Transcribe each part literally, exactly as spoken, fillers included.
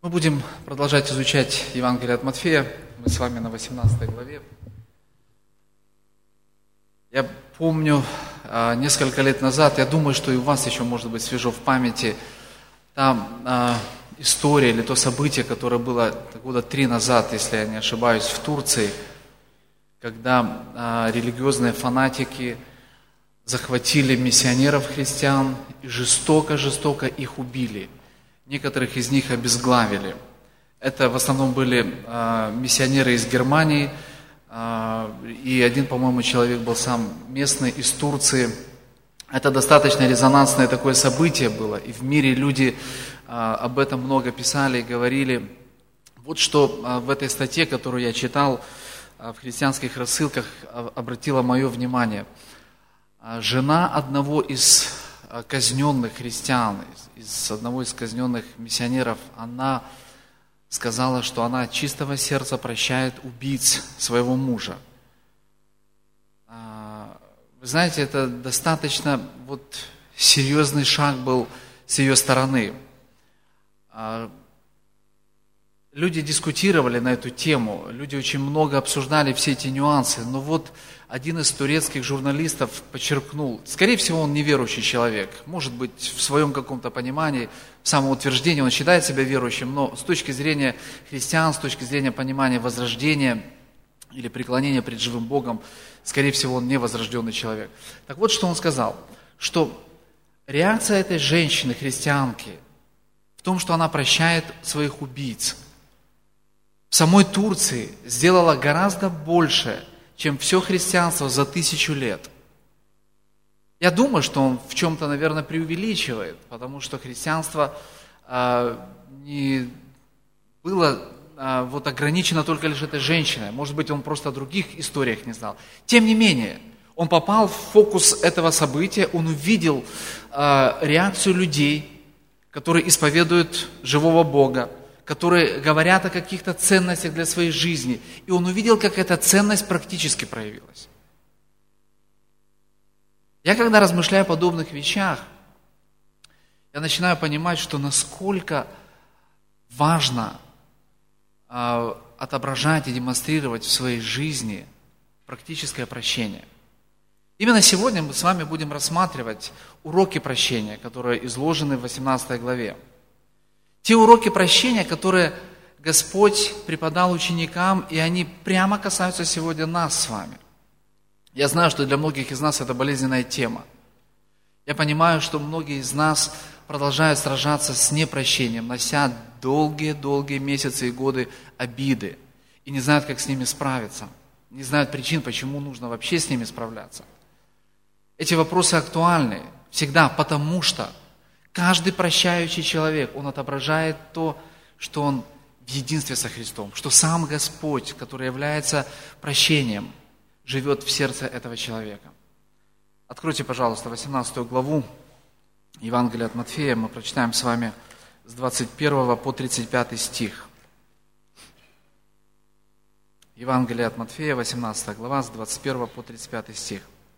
Мы будем продолжать изучать Евангелие от Матфея. Мы с вами на восемнадцатой главе. Я помню, несколько лет назад, я думаю, что и у вас еще может быть свежо в памяти, там история или то событие, которое было года три назад, если я не ошибаюсь, в Турции, когда религиозные фанатики захватили миссионеров-христиан и жестоко-жестоко их убили. Некоторых из них обезглавили. Это в основном были э, миссионеры из Германии, э, и один, по-моему, человек был сам местный, из Турции. Это достаточно резонансное такое событие было, и в мире люди э, об этом много писали и говорили. Вот что э, в этой статье, которую я читал э, в христианских рассылках, э, обратило мое внимание. Э, жена одного из казненных христиан, из одного из казненных миссионеров, она сказала, что она от чистого сердца прощает убийц своего мужа. Вы знаете, это достаточно вот серьезный шаг был с ее стороны. Люди дискутировали на эту тему, люди очень много обсуждали все эти нюансы, но вот один из турецких журналистов подчеркнул, скорее всего, он неверующий человек, может быть, в своем каком-то понимании, в самоутверждении он считает себя верующим, но с точки зрения христиан, с точки зрения понимания возрождения или преклонения пред живым Богом, скорее всего, он не возрожденный человек. Так вот, что он сказал, что реакция этой женщины, христианки, в том, что она прощает своих убийц, в самой Турции сделала гораздо больше, чем все христианство за тысячу лет. Я думаю, что он в чем-то, наверное, преувеличивает, потому что христианство э, не было э, вот ограничено только лишь этой женщиной. Может быть, он просто о других историях не знал. Тем не менее, он попал в фокус этого события, он увидел э, реакцию людей, которые исповедуют живого Бога, которые говорят о каких-то ценностях для своей жизни. И он увидел, как эта ценность практически проявилась. Я, когда размышляю о подобных вещах, я начинаю понимать, что насколько важно э, отображать и демонстрировать в своей жизни практическое прощение. Именно сегодня мы с вами будем рассматривать уроки прощения, которые изложены в восемнадцатой главе. Те уроки прощения, которые Господь преподал ученикам, и они прямо касаются сегодня нас с вами. Я знаю, что для многих из нас это болезненная тема. Я понимаю, что многие из нас продолжают сражаться с непрощением, нося долгие-долгие месяцы и годы обиды, и не знают, как с ними справиться, не знают причин, почему нужно вообще с ними справляться. Эти вопросы актуальны всегда, потому что каждый прощающий человек, он отображает то, что он в единстве со Христом, что сам Господь, который является прощением, живет в сердце этого человека. Откройте, пожалуйста, восемнадцатую главу Евангелия от Матфея, мы прочитаем с вами с двадцать первого по тридцать пятый стих. Евангелие от Матфея, восемнадцатая глава, с двадцать первого по тридцать пятый стих.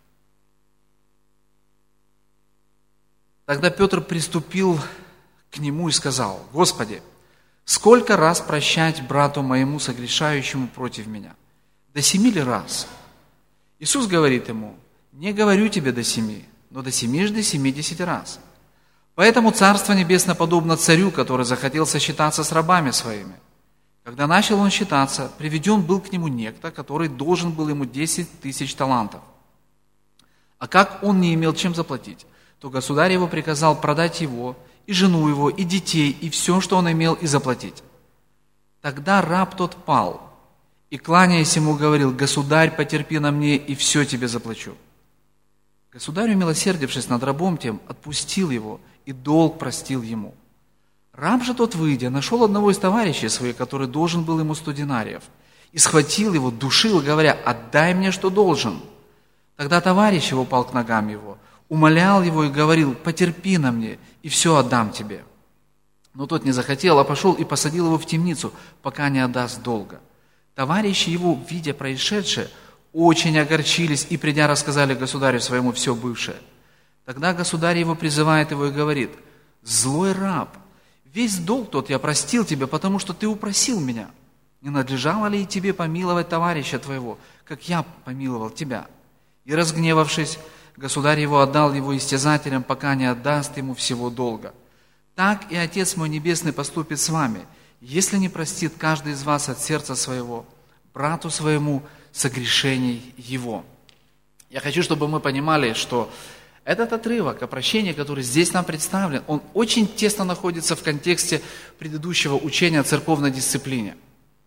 Тогда Петр приступил к нему и сказал: «Господи, сколько раз прощать брату моему, согрешающему против меня? До семи ли раз?» Иисус говорит ему: «Не говорю тебе до семи, но до семижды семидесяти раз. Поэтому Царство Небесное подобно царю, который захотел сосчитаться с рабами своими. Когда начал он считаться, приведен был к нему некто, который должен был ему десять тысяч талантов. А как он не имел чем заплатить, то государь его приказал продать его, и жену его, и детей, и все, что он имел, и заплатить. Тогда раб тот пал, и, кланяясь ему, говорил: «Государь, потерпи на мне, и все тебе заплачу». Государь, умилосердившись над рабом тем, отпустил его, и долг простил ему. Раб же тот, выйдя, нашел одного из товарищей своих, который должен был ему сто динариев, и схватил его, душил, говоря: «Отдай мне, что должен». Тогда товарищ его пал к ногам его, умолял его и говорил: «Потерпи на мне, и все отдам тебе». Но тот не захотел, а пошел и посадил его в темницу, пока не отдаст долга. Товарищи его, видя происшедшее, очень огорчились и, придя, рассказали государю своему все бывшее. Тогда государь его призывает его и говорит: «Злой раб, Весь долг тот я простил тебе, потому что ты упросил меня. Не надлежало ли и тебе помиловать товарища твоего, как я помиловал тебя? И разгневавшись, государь его отдал его истязателям, пока не отдаст ему всего долга. Так и Отец мой Небесный поступит с вами, если не простит каждый из вас от сердца своего, брату своему согрешений его». Я хочу, чтобы мы понимали, что этот отрывок о прощении, который здесь нам представлен, он очень тесно находится в контексте предыдущего учения о церковной дисциплине.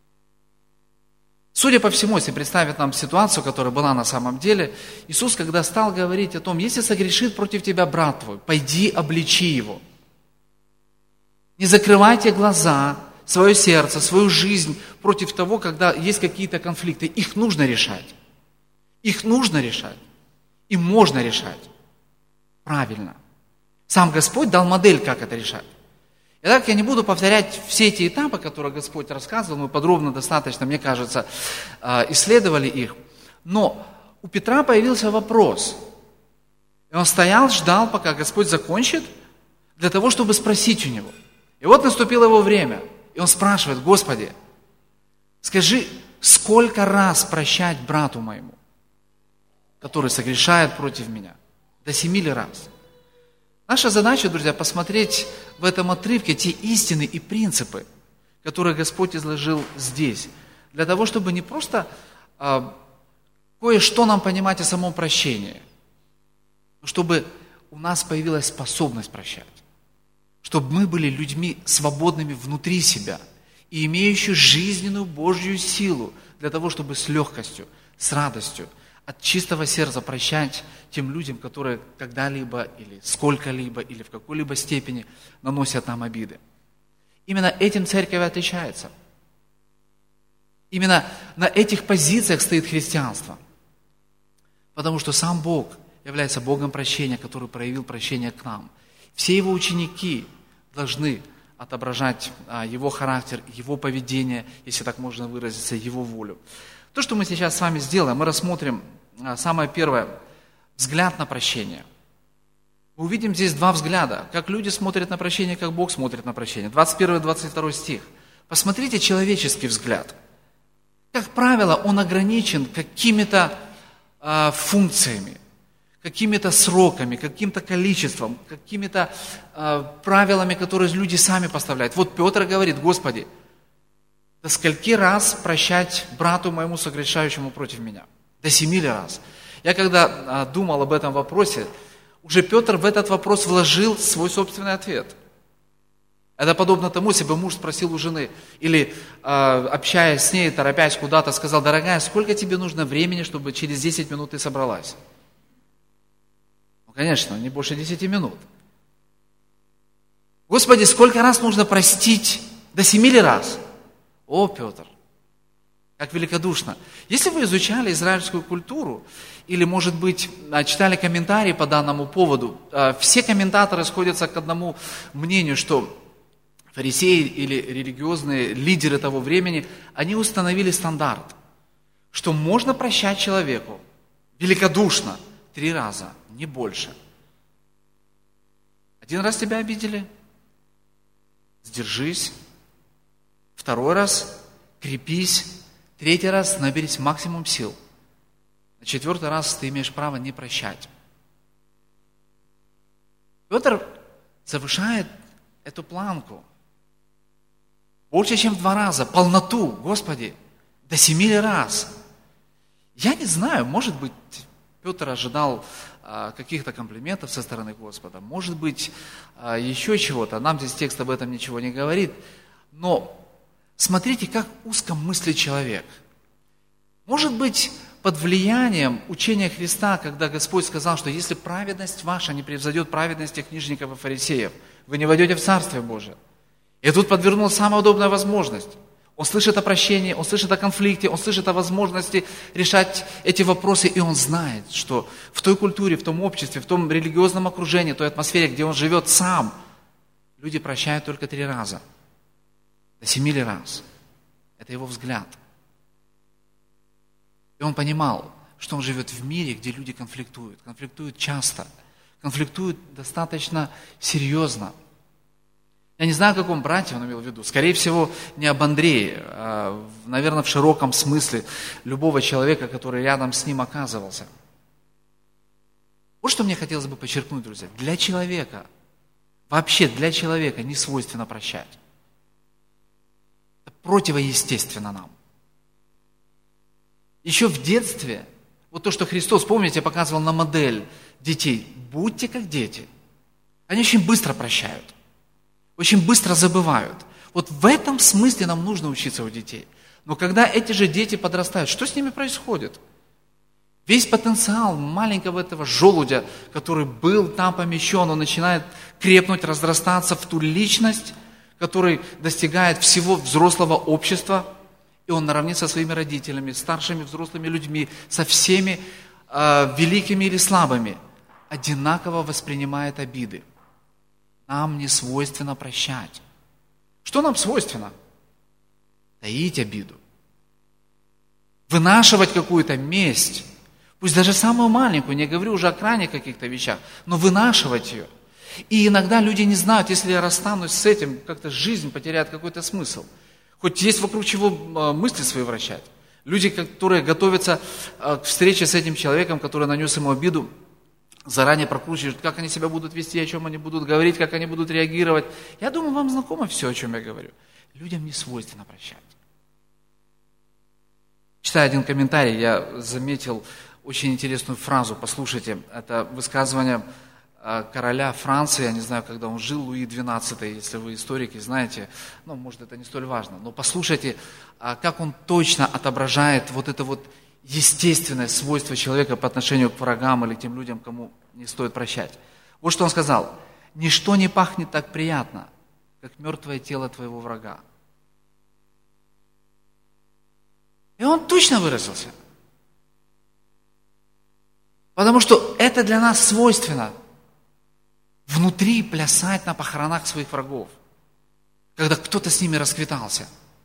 Судя по всему, если представить нам ситуацию, которая была на самом деле, Иисус, когда стал говорить о том, если согрешит против тебя брат твой, пойди обличи его. Не закрывайте глаза, свое сердце, свою жизнь против того, когда есть какие-то конфликты. Их нужно решать. Их нужно решать. И можно решать. Правильно. Сам Господь дал модель, как это решать. Итак, я не буду повторять все эти этапы, которые Господь рассказывал, мы подробно достаточно, мне кажется, исследовали их. Но у Петра появился вопрос. И он стоял, ждал, пока Господь закончит, для того, чтобы спросить у него. И вот наступило его время. И он спрашивает: Господи, скажи, сколько раз прощать брату моему, который согрешает против меня? До семи ли раз? Наша задача, друзья, посмотреть в этом отрывке те истины и принципы, которые Господь изложил здесь, для того, чтобы не просто а, кое-что нам понимать о самом прощении, но чтобы у нас появилась способность прощать, чтобы мы были людьми свободными внутри себя и имеющими жизненную Божью силу для того, чтобы с легкостью, с радостью, от чистого сердца прощать тем людям, которые когда-либо или сколько-либо или в какой-либо степени наносят нам обиды. Именно этим церковь отличается. Именно на этих позициях стоит христианство. Потому что сам Бог является Богом прощения, который проявил прощение к нам. Все Его ученики должны отображать Его характер, Его поведение, если так можно выразиться, Его волю. То, что мы сейчас с вами сделаем, мы рассмотрим самое первое – взгляд на прощение. Мы увидим здесь два взгляда, как люди смотрят на прощение, как Бог смотрит на прощение. двадцать первый двадцать второй стих. Посмотрите человеческий взгляд. Как правило, он ограничен какими-то э, функциями, какими-то сроками, каким-то количеством, какими-то э, правилами, которые люди сами поставляют. Вот Петр говорит: Господи, до скольки раз прощать брату моему, согрешающему против меня? До семи ли раз? Я когда а, думал об этом вопросе, уже Петр в этот вопрос вложил свой собственный ответ. Это подобно тому, если бы муж спросил у жены, или а, общаясь с ней, торопясь куда-то, сказал: дорогая, сколько тебе нужно времени, чтобы через десять минут ты собралась? Ну, конечно, не больше десяти минут. Господи, сколько раз нужно простить? До семи ли раз? О, Петр, как великодушно. Если вы изучали израильскую культуру, или, может быть, читали комментарии по данному поводу, все комментаторы сходятся к одному мнению, что фарисеи или религиозные лидеры того времени, они установили стандарт, что можно прощать человеку великодушно три раза, не больше. Один раз тебя обидели, сдержись. Второй раз крепись. Третий раз наберись максимум сил. На четвертый раз ты имеешь право не прощать. Петр завышает эту планку. Больше, чем в два раза. Полноту. Господи, до семи раз. Я не знаю, может быть, Петр ожидал а, каких-то комплиментов со стороны Господа. Может быть, а, еще чего-то. Нам здесь текст об этом ничего не говорит. Но смотрите, как узко мыслит человек. Может быть, под влиянием учения Христа, когда Господь сказал, что если праведность ваша не превзойдет праведности книжников и фарисеев, вы не войдете в Царствие Божие. И тут подвернулась самая удобная возможность. Он слышит о прощении, он слышит о конфликте, он слышит о возможности решать эти вопросы, и он знает, что в той культуре, в том обществе, в том религиозном окружении, той атмосфере, где он живет сам, люди прощают только три раза. До семи ли раз. Это его взгляд. И он понимал, что он живет в мире, где люди конфликтуют. Конфликтуют часто. Конфликтуют достаточно серьезно. Я не знаю, о каком брате он имел в виду. Скорее всего, не об Андрее, а, наверное, в широком смысле любого человека, который рядом с ним оказывался. Вот что мне хотелось бы подчеркнуть, друзья. Для человека, вообще для человека не свойственно прощать. Это противоестественно нам. Еще в детстве, вот то, что Христос, помните, показывал на модель детей. Будьте как дети. Они очень быстро прощают. Очень быстро забывают. Вот в этом смысле нам нужно учиться у детей. Но когда эти же дети подрастают, что с ними происходит? Весь потенциал маленького этого желудя, который был там помещен, он начинает крепнуть, разрастаться в ту личность, который достигает всего взрослого общества, и он наравне со своими родителями, старшими взрослыми людьми, со всеми э, великими или слабыми, одинаково воспринимает обиды. Нам не свойственно прощать. Что нам свойственно? Таить обиду. Вынашивать какую-то месть. Пусть даже самую маленькую, не говорю уже о крайних каких-то вещах, но вынашивать ее. И иногда люди не знают, если я расстанусь с этим, как-то жизнь потеряет какой-то смысл. Хоть есть вокруг чего мысли свои вращать. Люди, которые готовятся к встрече с этим человеком, который нанес ему обиду, заранее прокручивают, как они себя будут вести, о чем они будут говорить, как они будут реагировать. Я думаю, вам знакомо все, о чем я говорю. Людям не свойственно прощать. Читая один комментарий, я заметил очень интересную фразу. Послушайте, это высказывание короля Франции, я не знаю, когда он жил, Луи двенадцатый, если вы историки знаете, ну, может, это не столь важно, но послушайте, как он точно отображает вот это вот естественное свойство человека по отношению к врагам или тем людям, кому не стоит прощать. Вот что он сказал. «Ничто не пахнет так приятно, как мертвое тело твоего врага». И он точно выразился. Потому что это для нас свойственно. Внутри плясать на похоронах своих врагов, когда кто-то с ними расквитался.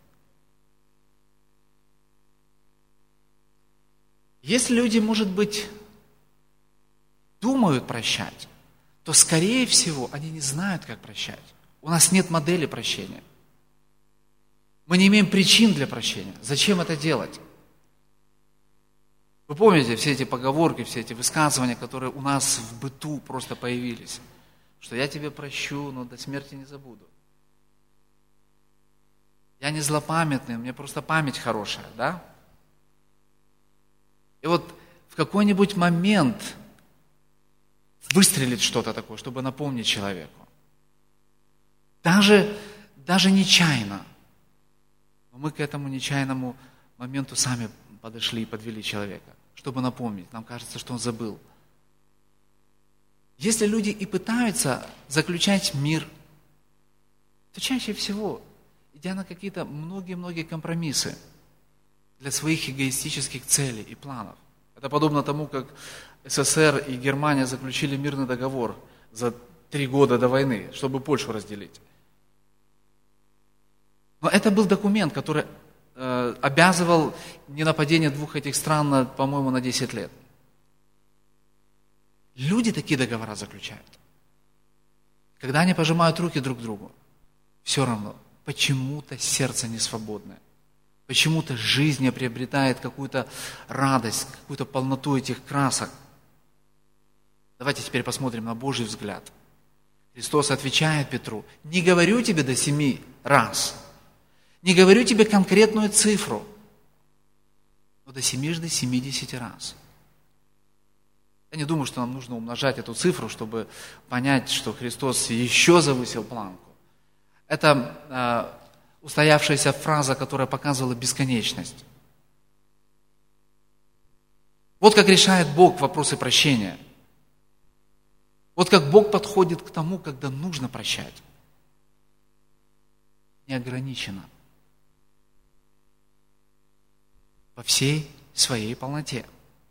Если люди, может быть, думают прощать, то, скорее всего, они не знают, как прощать. У нас нет модели прощения. Мы не имеем причин для прощения. Зачем это делать? Вы помните все эти поговорки, все эти высказывания, которые у нас в быту просто появились? Что я тебе прощу, но до смерти не забуду. Я не злопамятный, у меня просто память хорошая, да? И вот в какой-нибудь момент выстрелит что-то такое, чтобы напомнить человеку. Даже, даже нечаянно. Но мы к этому нечаянному моменту сами подошли и подвели человека, чтобы напомнить. Нам кажется, что он забыл. Если люди и пытаются заключать мир, то чаще всего, идя на какие-то многие-многие компромиссы для своих эгоистических целей и планов. Это подобно тому, как СССР и Германия заключили мирный договор за три года до войны, чтобы Польшу разделить. Но это был документ, который э, обязывал ненападение двух этих стран, на, по-моему, на десять лет. Люди такие договора заключают. Когда они пожимают руки друг другу, все равно почему-то сердце не свободное. Почему-то жизнь не приобретает какую-то радость, какую-то полноту этих красок. Давайте теперь посмотрим на Божий взгляд. Христос отвечает Петру: «Не говорю тебе до семи раз, не говорю тебе конкретную цифру, но до семижды семидесяти раз». Я не думаю, что нам нужно умножать эту цифру, чтобы понять, что Христос еще завысил планку. Это э, устоявшаяся фраза, которая показывала бесконечность. Вот как решает Бог вопросы прощения. Вот как Бог подходит к тому, когда нужно прощать. Неограниченно. Во всей своей полноте.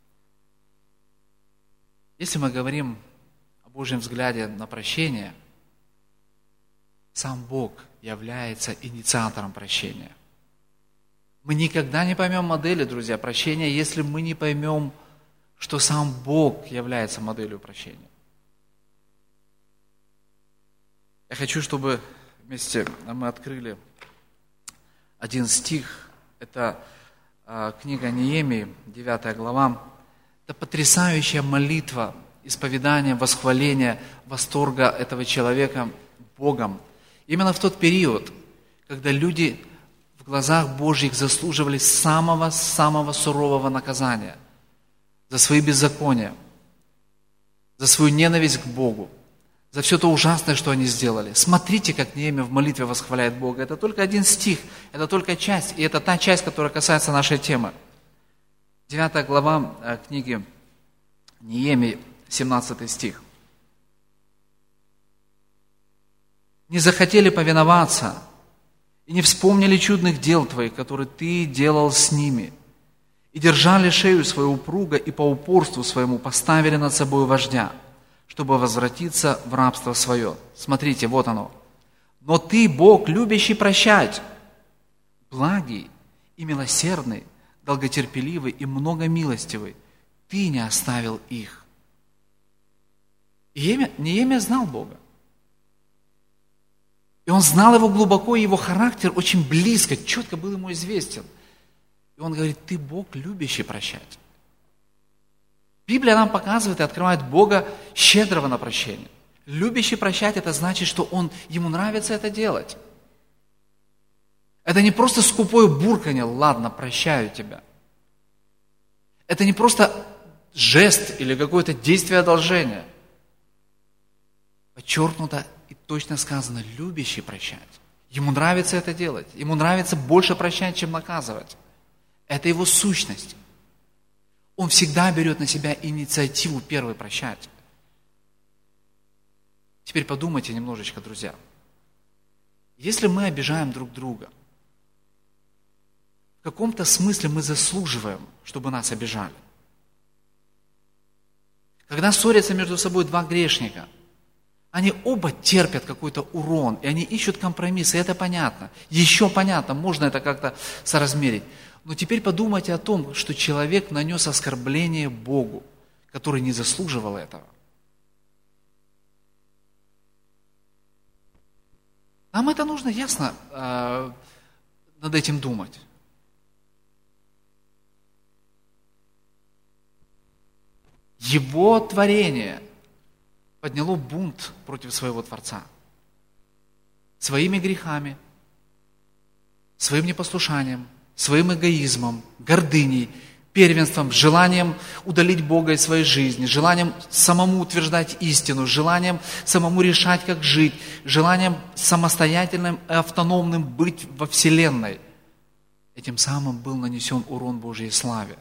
Если мы говорим о Божьем взгляде на прощение, сам Бог является инициатором прощения. Мы никогда не поймем модели, друзья, прощения, если мы не поймем, что сам Бог является моделью прощения. Я хочу, чтобы вместе мы открыли один стих. Это книга Неемии, девятая глава. Это потрясающая молитва, исповедание, восхваление, восторга этого человека Богом. Именно в тот период, когда люди в глазах Божьих заслуживали самого-самого сурового наказания за свои беззакония, за свою ненависть к Богу, за все то ужасное, что они сделали. Смотрите, как Неемия в молитве восхваляет Бога. Это только один стих, это только часть, и это та часть, которая касается нашей темы. девятая глава книги Неемии, семнадцатый стих. «Не захотели повиноваться и не вспомнили чудных дел Твоих, которые Ты делал с ними, и держали шею свою упруго, и по упорству своему поставили над собой вождя, чтобы возвратиться в рабство свое». Смотрите, вот оно. «Но Ты, Бог, любящий прощать, благий и милосердный, долготерпеливый и многомилостивый, Ты не оставил их». И Неемия знал Бога. И он знал его глубоко, и его характер очень близко, четко был ему известен. И он говорит: Ты Бог, любящий прощать. Библия нам показывает и открывает Бога щедрого на прощение. Любящий прощать — это значит, что он, ему нравится это делать. Это не просто скупое бурканье: ладно, прощаю тебя. Это не просто жест или какое-то действие одолжения. Подчеркнуто и точно сказано: любящий прощать. Ему нравится это делать. Ему нравится больше прощать, чем наказывать. Это его сущность. Он всегда берет на себя инициативу первой прощать. Теперь подумайте немножечко, друзья. Если мы обижаем друг друга, в каком-то смысле мы заслуживаем, чтобы нас обижали. Когда ссорятся между собой два грешника, они оба терпят какой-то урон, и они ищут компромисс, и это понятно. Еще понятно, можно это как-то соразмерить. Но теперь подумайте о том, что человек нанес оскорбление Богу, который не заслуживал этого. Нам это нужно ясно э, над этим думать. Его творение подняло бунт против своего Творца. Своими грехами, своим непослушанием, своим эгоизмом, гордыней, первенством, желанием удалить Бога из своей жизни, желанием самому утверждать истину, желанием самому решать, как жить, желанием самостоятельным и автономным быть во Вселенной. Этим самым был нанесен урон Божьей славе.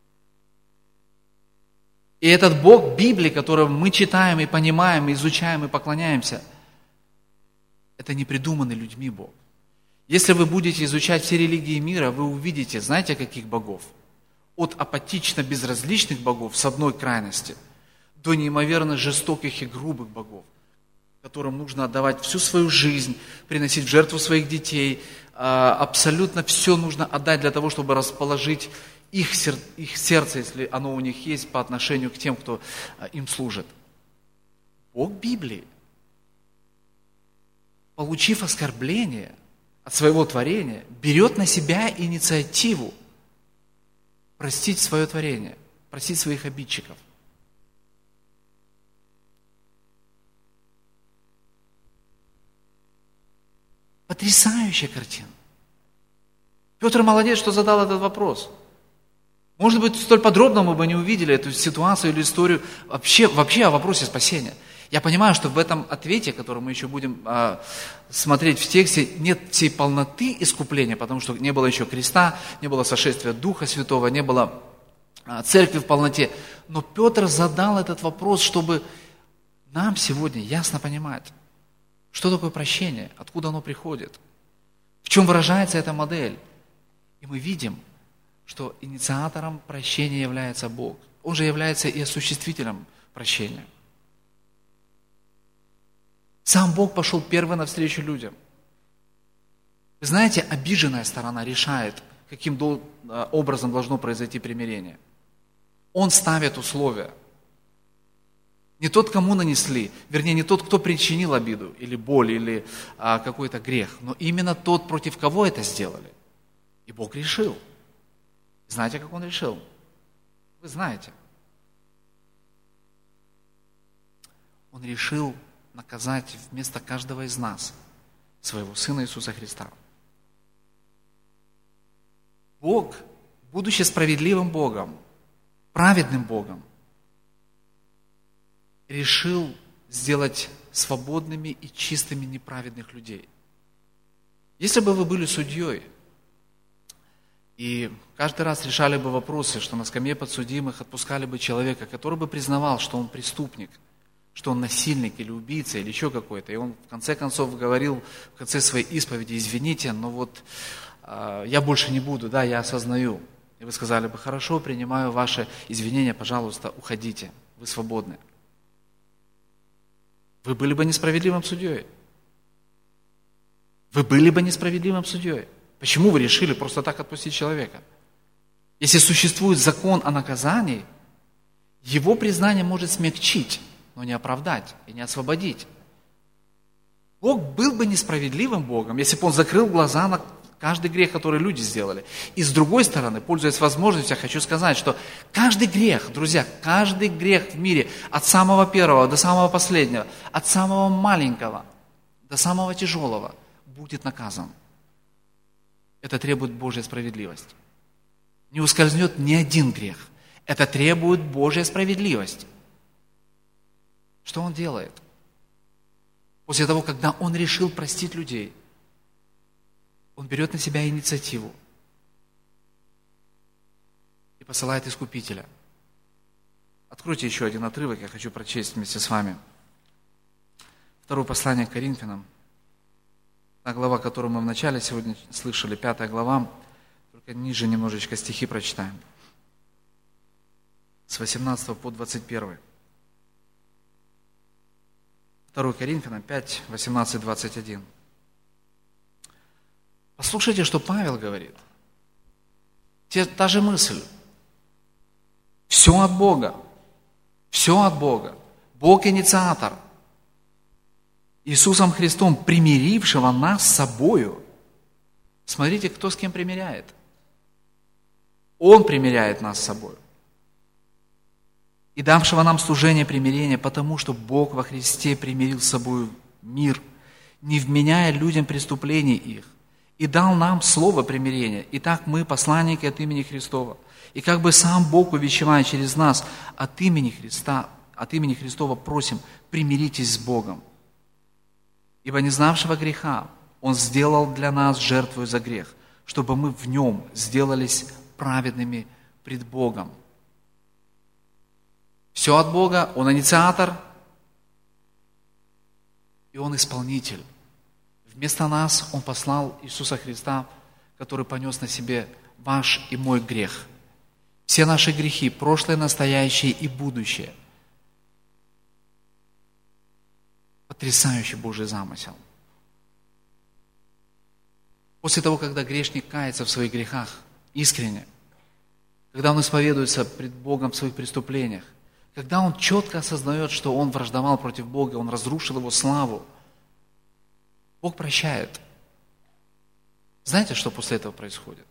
И этот Бог Библии, которого мы читаем и понимаем, и изучаем и поклоняемся, это не придуманный людьми Бог. Если вы будете изучать все религии мира, вы увидите, знаете, каких богов? От апатично безразличных богов с одной крайности до неимоверно жестоких и грубых богов, которым нужно отдавать всю свою жизнь, приносить в жертву своих детей, абсолютно все нужно отдать для того, чтобы расположить их, сер... их сердце, если оно у них есть, по отношению к тем, кто им служит. Бог Библии, получив оскорбление от своего творения, берет на себя инициативу простить свое творение, простить своих обидчиков. Потрясающая картина. Петр молодец, что задал этот вопрос. Может быть, столь подробно мы бы не увидели эту ситуацию или историю вообще, вообще о вопросе спасения. Я понимаю, что в этом ответе, который мы еще будем э, смотреть в тексте, нет всей полноты искупления, потому что не было еще креста, не было сошествия Духа Святого, не было э, церкви в полноте. Но Петр задал этот вопрос, чтобы нам сегодня ясно понимать, что такое прощение, откуда оно приходит, в чем выражается эта модель. И мы видим, что инициатором прощения является Бог. Он же является и осуществителем прощения. Сам Бог пошел первый навстречу людям. Вы знаете, обиженная сторона решает, каким образом должно произойти примирение. Он ставит условия. Не тот, кому нанесли, вернее, не тот, кто причинил обиду, или боль, или а, какой-то грех, но именно тот, против кого это сделали. И Бог решил. Знаете, как Он решил? Вы знаете. Он решил наказать вместо каждого из нас своего Сына Иисуса Христа. Бог, будучи справедливым Богом, праведным Богом, решил сделать свободными и чистыми неправедных людей. Если бы вы были судьей, и каждый раз решали бы вопросы, что на скамье подсудимых отпускали бы человека, который бы признавал, что он преступник, что он насильник или убийца, или еще какой-то, и он в конце концов говорил в конце своей исповеди: извините, но вот э, я больше не буду, да, я осознаю. И вы сказали бы: хорошо, принимаю ваши извинения, пожалуйста, уходите, вы свободны. Вы были бы несправедливым судьей. Вы были бы несправедливым судьей. Почему вы решили просто так отпустить человека? Если существует закон о наказании, его признание может смягчить, но не оправдать и не освободить. Бог был бы несправедливым Богом, если бы Он закрыл глаза на каждый грех, который люди сделали. И с другой стороны, пользуясь возможностью, я хочу сказать, что каждый грех, друзья, каждый грех в мире, от самого первого до самого последнего, от самого маленького до самого тяжелого, будет наказан. Это требует Божьей справедливости. Не ускользнет ни один грех. Это требует Божьей справедливости. Что Он делает? После того, когда Он решил простить людей, Он берет на себя инициативу и посылает Искупителя. Откройте еще один отрывок, я хочу прочесть вместе с вами. Второе послание к Коринфянам. Та глава, которую мы вначале сегодня слышали, пятая глава, только ниже немножечко стихи прочитаем. С восемнадцатого по двадцать первый. второе Коринфянам пять, восемнадцать, двадцать один. Послушайте, что Павел говорит. Те, та же мысль. Все от Бога. Все от Бога. Бог инициатор. Иисусом Христом, примирившего нас с собою. Смотрите, кто с кем примиряет. Он примиряет нас с собою. И давшего нам служение примирения, потому что Бог во Христе примирил с собою мир, не вменяя людям преступлений их, и дал нам слово примирения. Итак, мы посланники от имени Христова. И как бы сам Бог, увещевая через нас от имени Христа, от имени Христова просим: примиритесь с Богом. Ибо не знавшего греха Он сделал для нас жертву за грех, чтобы мы в Нем сделались праведными пред Богом. Все от Бога, Он инициатор, и Он исполнитель. Вместо нас Он послал Иисуса Христа, который понес на себе ваш и мой грех. Все наши грехи, прошлое, настоящее и будущее. Потрясающий Божий замысел. После того, когда грешник кается в своих грехах искренне, когда он исповедуется пред Богом в своих преступлениях, когда он четко осознает, что он враждовал против Бога, он разрушил Его славу, Бог прощает. Знаете, что после этого происходит?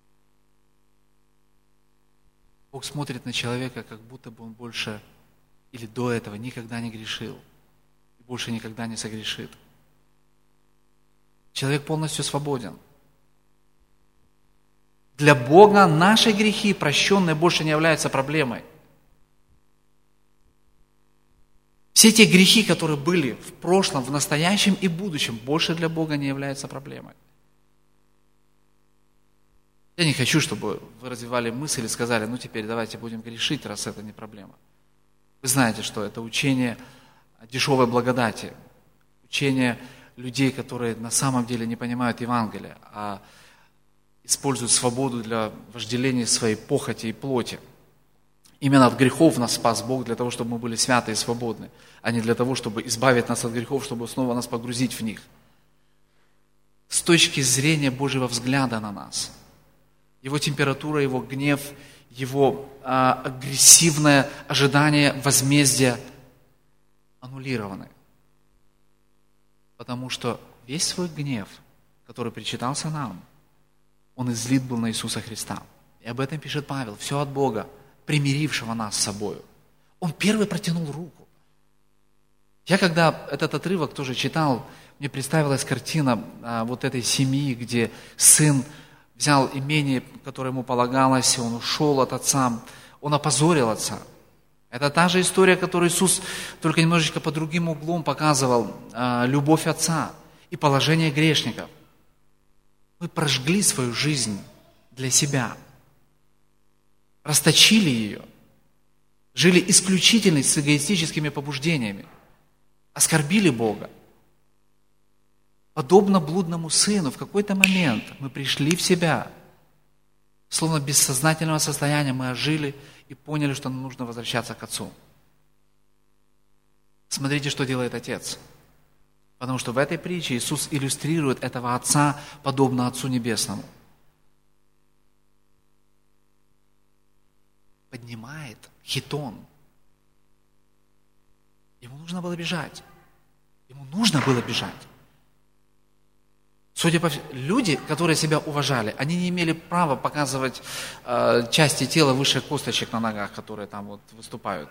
Бог смотрит на человека, как будто бы он больше или до этого никогда не грешил и больше никогда не согрешит. Человек полностью свободен. Для Бога наши грехи, прощенные, больше не являются проблемой. Все те грехи, которые были в прошлом, в настоящем и будущем, больше для Бога не являются проблемой. Я не хочу, чтобы вы развивали мысль и сказали: ну теперь давайте будем грешить, раз это не проблема. Вы знаете, что это учение дешевой благодати, учение людей, которые на самом деле не понимают Евангелия, а используют свободу для вожделения своей похоти и плоти. Именно от грехов нас спас Бог для того, чтобы мы были святы и свободны, а не для того, чтобы избавить нас от грехов, чтобы снова нас погрузить в них. С точки зрения Божьего взгляда на нас, Его температура, Его гнев, Его а, агрессивное ожидание возмездия аннулированы. Потому что весь свой гнев, который причитался нам, он излит был на Иисуса Христа. И об этом пишет Павел. Все от Бога, примирившего нас с собою. Он первый протянул руку. Я когда этот отрывок тоже читал, мне представилась картина а, вот этой семьи, где сын взял имение, которое ему полагалось, он ушел от отца, он опозорил отца. Это та же история, которую Иисус только немножечко под другим углом показывал, а, любовь отца и положение грешников. Мы прожгли свою жизнь для себя, расточили ее, жили исключительно с эгоистическими побуждениями, оскорбили Бога. Подобно блудному сыну, в какой-то момент мы пришли в себя, словно бессознательного состояния мы ожили и поняли, что нам нужно возвращаться к Отцу. Смотрите, что делает Отец. Потому что в этой притче Иисус иллюстрирует этого Отца, подобно Отцу Небесному. Поднимает хитон. Ему нужно было бежать. Ему нужно было бежать. Судя по всему, люди, которые себя уважали, они не имели права показывать э, части тела выше косточек на ногах, которые там вот выступают.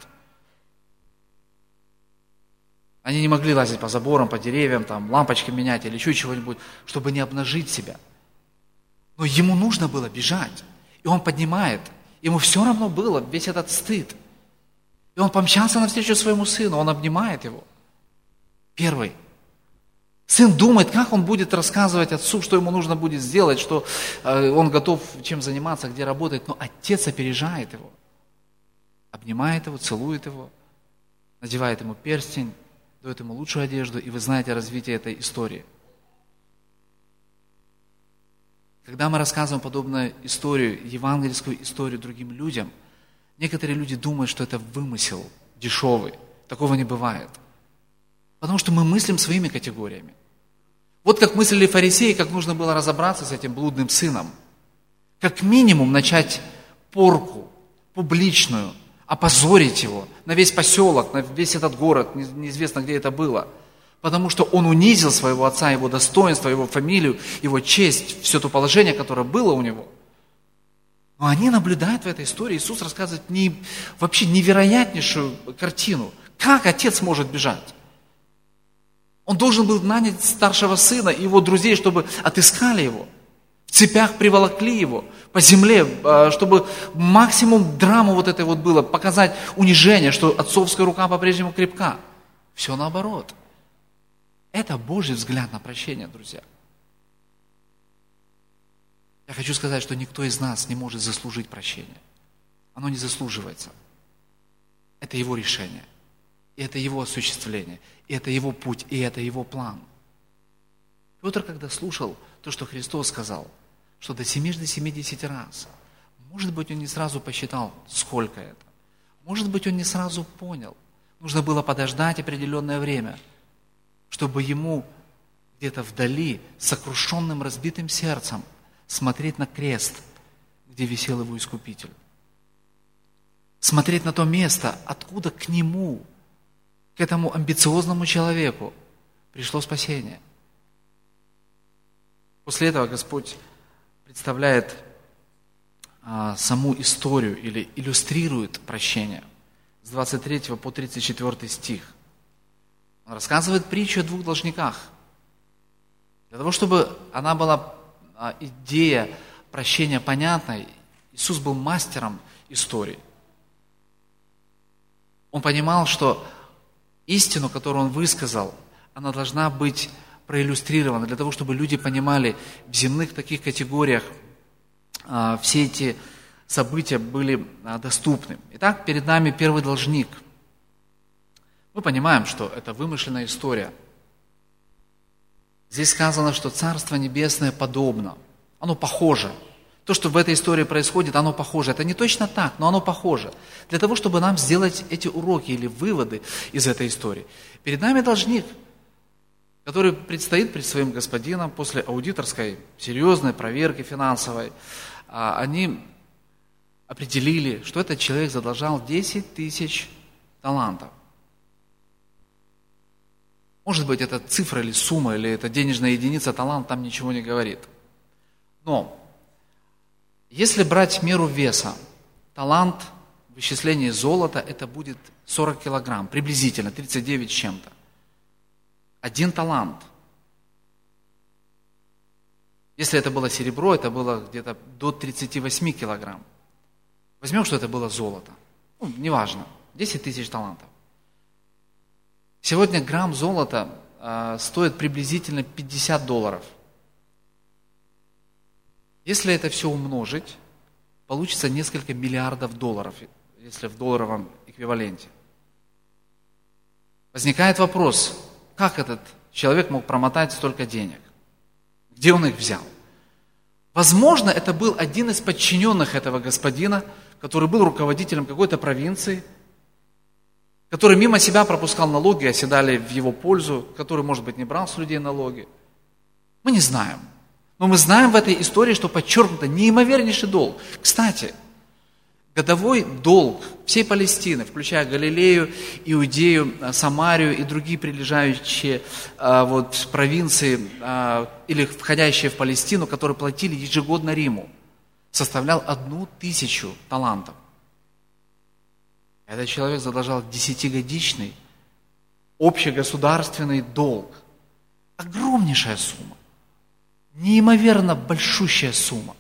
Они не могли лазить по заборам, по деревьям, там, лампочки менять или еще чего-нибудь, чтобы не обнажить себя. Но ему нужно было бежать. И он поднимает. Ему все равно было весь этот стыд. И он помчался навстречу своему сыну, он обнимает его. Первый. Сын думает, как он будет рассказывать отцу, что ему нужно будет сделать, что э, он готов чем заниматься, где работать. Но отец опережает его. Обнимает его, целует его, надевает ему перстень, дает ему лучшую одежду. И вы знаете развитие этой истории. Когда мы рассказываем подобную историю, евангельскую историю другим людям, некоторые люди думают, что это вымысел дешевый. Такого не бывает. Потому что мы мыслим своими категориями. Вот как мыслили фарисеи, как нужно было разобраться с этим блудным сыном. Как минимум начать порку публичную, опозорить его на весь поселок, на весь этот город, неизвестно, где это было. Потому что он унизил своего отца, его достоинство, его фамилию, его честь, все то положение, которое было у него. Но они наблюдают в этой истории, Иисус рассказывает не, вообще невероятнейшую картину. Как отец может бежать? Он должен был нанять старшего сына и его друзей, чтобы отыскали его. В цепях приволокли его по земле, чтобы максимум драмы вот этой вот было, показать унижение, что отцовская рука по-прежнему крепка. Все наоборот. Это Божий взгляд на прощение, друзья. Я хочу сказать, что никто из нас не может заслужить прощение. Оно не заслуживается. Это Его решение. И это Его осуществление. И это Его путь. И это Его план. Петр, когда слушал то, что Христос сказал, что до семидесяти до семидесяти раз, может быть, он не сразу посчитал, сколько это. Может быть, он не сразу понял. Нужно было подождать определенное время, чтобы ему где-то вдали, с сокрушенным, разбитым сердцем, смотреть на крест, где висел его Искупитель. Смотреть на то место, откуда к нему, к этому амбициозному человеку пришло спасение. После этого Господь представляет а, саму историю или иллюстрирует прощение с двадцать третьего по тридцать четвёртый стих. Он рассказывает притчу о двух должниках. Для того, чтобы она была, а, идея прощения понятной, Иисус был мастером истории. Он понимал, что истину, которую Он высказал, она должна быть проиллюстрирована, для того, чтобы люди понимали в земных таких категориях, а, все эти события были а, доступны. Итак, перед нами первый должник. Мы понимаем, что это вымышленная история. Здесь сказано, что Царство Небесное подобно. Оно похоже. То, что в этой истории происходит, оно похоже. Это не точно так, но оно похоже. Для того, чтобы нам сделать эти уроки или выводы из этой истории. Перед нами должник, который предстоит перед своим господином после аудиторской, серьезной проверки финансовой. Они определили, что этот человек задолжал десять тысяч талантов. Может быть, это цифра или сумма, или это денежная единица, талант, там ничего не говорит. Но если брать меру веса, талант в исчислении золота, это будет сорок килограмм, приблизительно, тридцать девять с чем-то. Один талант. Если это было серебро, это было где-то до тридцати восьми килограмм. Возьмем, что это было золото. Ну, неважно, десять тысяч талантов. Сегодня грамм золота э, стоит приблизительно пятьдесят долларов. Если это все умножить, получится несколько миллиардов долларов, если в долларовом эквиваленте. Возникает вопрос, как этот человек мог промотать столько денег? Где он их взял? Возможно, это был один из подчиненных этого господина, который был руководителем какой-то провинции, который мимо себя пропускал налоги, оседали в его пользу, который, может быть, не брал с людей налоги. Мы не знаем. Но мы знаем в этой истории, что подчеркнуто неимовернейший долг. Кстати, годовой долг всей Палестины, включая Галилею, Иудею, Самарию и другие прилежащие вот, провинции или входящие в Палестину, которые платили ежегодно Риму, составлял одну тысячу талантов. Этот человек задолжал десятигодичный общегосударственный долг. Огромнейшая сумма. Неимоверно большущая сумма.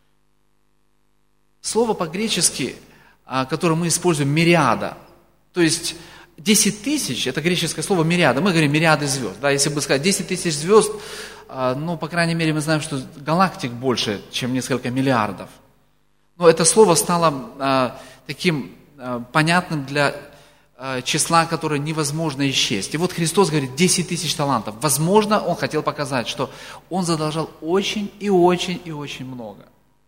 Слово по-гречески, которое мы используем, мириада. То есть десять тысяч, это греческое слово мириада. Мы говорим мириады звезд. Да, если бы сказать десять тысяч звезд, ну, по крайней мере, мы знаем, что галактик больше, чем несколько миллиардов. Но это слово стало а, таким а, понятным для а, числа, которое невозможно исчесть. И вот Христос говорит десять тысяч талантов. Возможно, Он хотел показать, что Он задолжал очень и очень и очень много.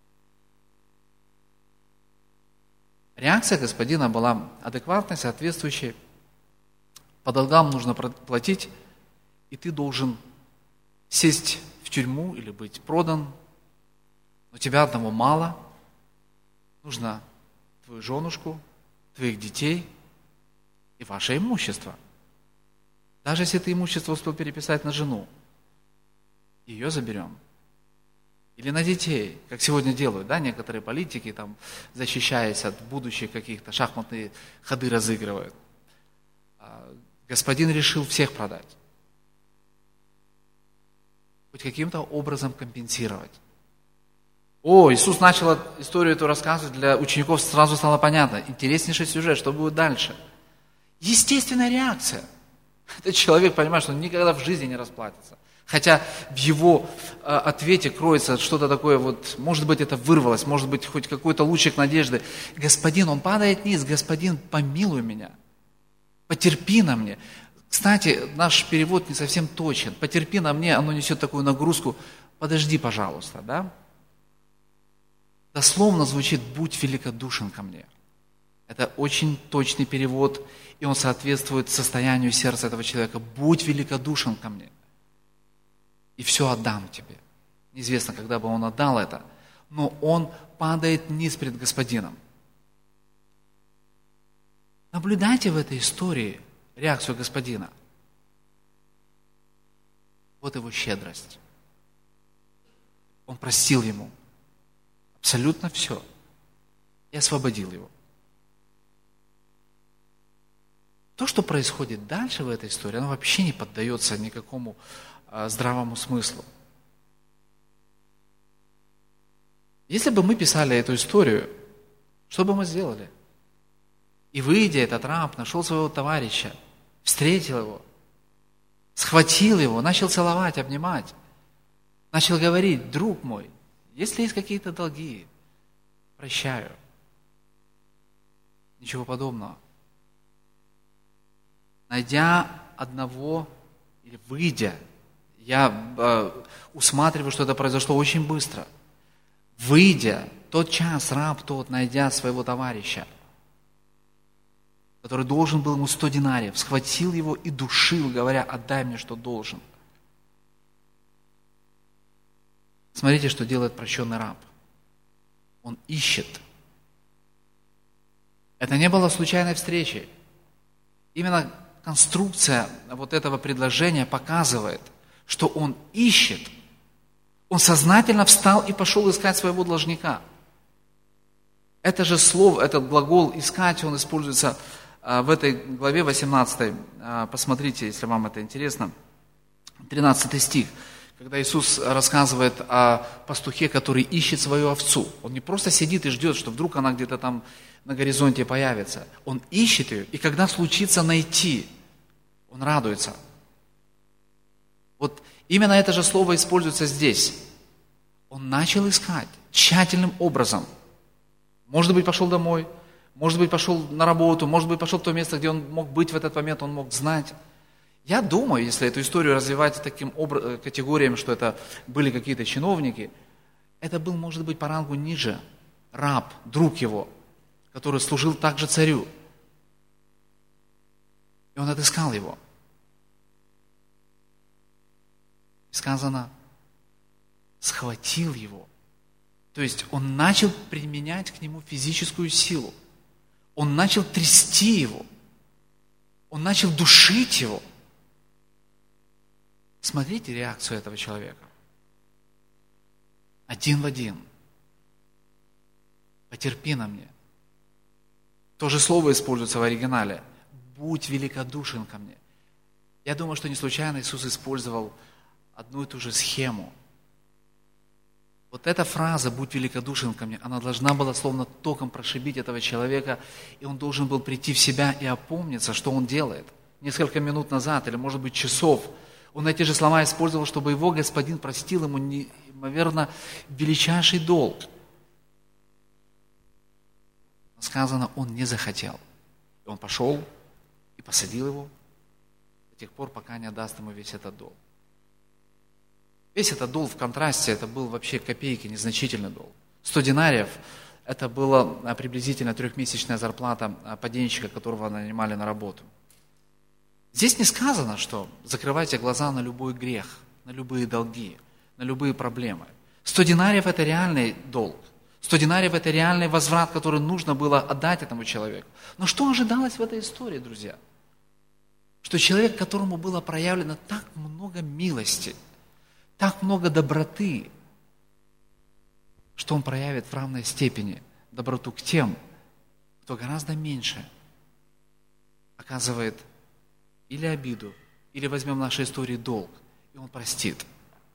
Реакция господина была адекватной, соответствующей. По долгам нужно платить, и ты должен сесть в тюрьму или быть продан. Но тебя одного мало. Нужно твою женушку, твоих детей и ваше имущество. Даже если ты имущество успел переписать на жену, ее заберем. Или на детей, как сегодня делают, да, некоторые политики, там, защищаясь от будущих каких-то, шахматные ходы разыгрывают. Господин решил всех продать. Хоть каким-то образом компенсировать. О, Иисус начал историю эту рассказывать, для учеников сразу стало понятно. Интереснейший сюжет, что будет дальше. Естественная реакция. Этот человек понимает, что он никогда в жизни не расплатится. Хотя в его э, ответе кроется что-то такое, вот, может быть, это вырвалось, может быть, хоть какой-то лучик надежды. Господин, он падает вниз, господин, помилуй меня, потерпи на мне. Кстати, наш перевод не совсем точен. Потерпи на мне, оно несет такую нагрузку. Подожди, пожалуйста, да? Дословно звучит «будь великодушен ко мне». Это очень точный перевод, и он соответствует состоянию сердца этого человека. «Будь великодушен ко мне, и все отдам тебе». Неизвестно, когда бы он отдал это, но он падает вниз перед господином. Наблюдайте в этой истории реакцию господина. Вот его щедрость. Он простил ему абсолютно все и освободил его. То, что происходит дальше в этой истории, оно вообще не поддается никакому а, здравому смыслу. Если бы мы писали эту историю, что бы мы сделали? И выйдя, этот раб нашел своего товарища, встретил его, схватил его, начал целовать, обнимать, начал говорить: друг мой, если есть какие-то долги, прощаю. Ничего подобного. Найдя одного, или выйдя, я э, усматриваю, что это произошло очень быстро. Выйдя, тот час раб тот, найдя своего товарища, который должен был ему сто динариев, схватил его и душил, говоря: отдай мне, что должен. Смотрите, что делает прощенный раб. Он ищет. Это не было случайной встречей. Именно конструкция вот этого предложения показывает, что он ищет, он сознательно встал и пошел искать своего должника. Это же слово, этот глагол «искать», он используется в этой главе восемнадцатой. Посмотрите, если вам это интересно. тринадцатый стих. Когда Иисус рассказывает о пастухе, который ищет свою овцу. Он не просто сидит и ждет, что вдруг она где-то там на горизонте появится. Он ищет ее, и когда случится найти, он радуется. Вот именно это же слово используется здесь. Он начал искать тщательным образом. Может быть, пошел домой, может быть, пошел на работу, может быть, пошел в то место, где он мог быть в этот момент, он мог знать. Я думаю, если эту историю развивать таким образом, категориям, что это были какие-то чиновники, это был, может быть, по рангу ниже раб, друг его, который служил также царю. И он отыскал его. И сказано, схватил его. То есть он начал применять к нему физическую силу. Он начал трясти его. Он начал душить его. Смотрите реакцию этого человека. Один в один. Потерпи на мне. То же слово используется в оригинале. Будь великодушен ко мне. Я думаю, что не случайно Иисус использовал одну и ту же схему. Вот эта фраза «будь великодушен ко мне», она должна была словно током прошибить этого человека, и он должен был прийти в себя и опомниться, что он делает. Несколько минут назад, или, может быть, часов, он эти же слова использовал, чтобы его господин простил ему неимоверно величайший долг. Сказано, он не захотел. И он пошел и посадил его до тех пор, пока не отдаст ему весь этот долг. Весь этот долг в контрасте, это был вообще копейки, незначительный долг. сто динариев, это была приблизительно трехмесячная зарплата поденщика, которого нанимали на работу. Здесь не сказано, что закрывайте глаза на любой грех, на любые долги, на любые проблемы. сто динариев – это реальный долг. сто динариев – это реальный возврат, который нужно было отдать этому человеку. Но что ожидалось в этой истории, друзья? Что человек, которому было проявлено так много милости, так много доброты, что он проявит в равной степени доброту к тем, кто гораздо меньше оказывает или обиду, или возьмем в нашей истории долг, и он простит.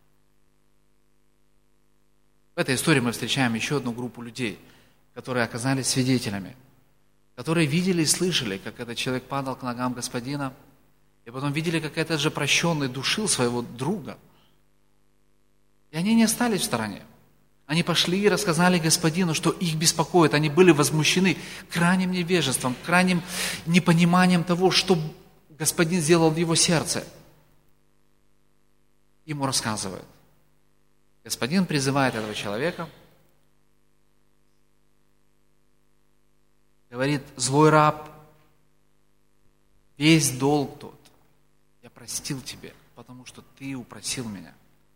В этой истории мы встречаем еще одну группу людей, которые оказались свидетелями, которые видели и слышали, как этот человек падал к ногам господина, и потом видели, как этот же прощенный душил своего друга. И они не остались в стороне. Они пошли и рассказали господину, что их беспокоит. Они были возмущены крайним невежеством, крайним непониманием того, что господин сделал в его сердце. Ему рассказывают. Господин призывает этого человека, говорит: злой раб, весь долг тот я простил тебе, потому что ты упросил меня.